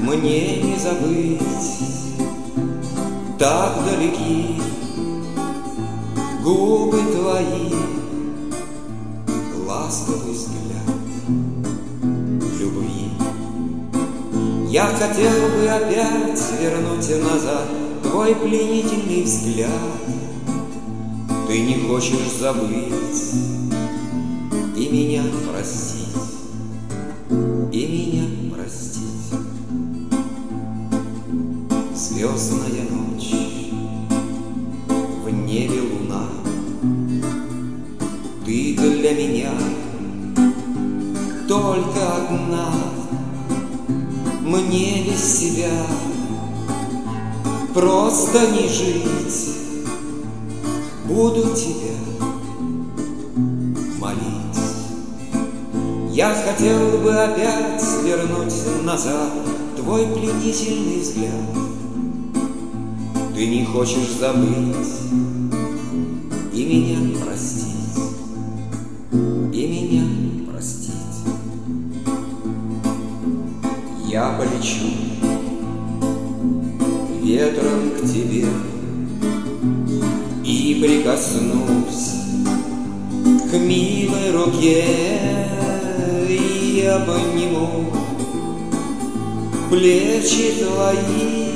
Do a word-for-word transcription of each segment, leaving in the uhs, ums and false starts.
мне не забыть. Так далеки губы твои, ласковый взгляд любви. Я хотел бы опять вернуть назад твой пленительный взгляд. Ты не хочешь забыть и меня простить, и меня простить. Звездная ночь, в небе луна, ты для меня только одна. Мне без себя просто не жить. Буду тебя молить. Я хотел бы опять вернуть назад твой пленительный взгляд. Ты не хочешь забыть и меня простить, и меня простить. Я полечу ветром к тебе и прикоснусь к милой руке и обниму плечи твои,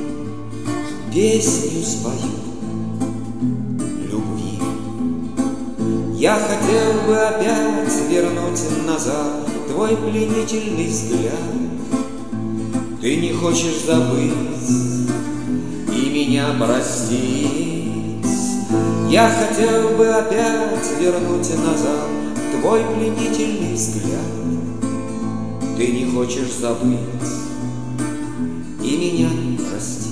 песню спою любви. Я хотел бы опять вернуть назад твой пленительный взгляд. Ты не хочешь забыть и меня простить. Я хотел бы опять вернуть назад твой пленительный взгляд. Ты не хочешь забыть и меня простить.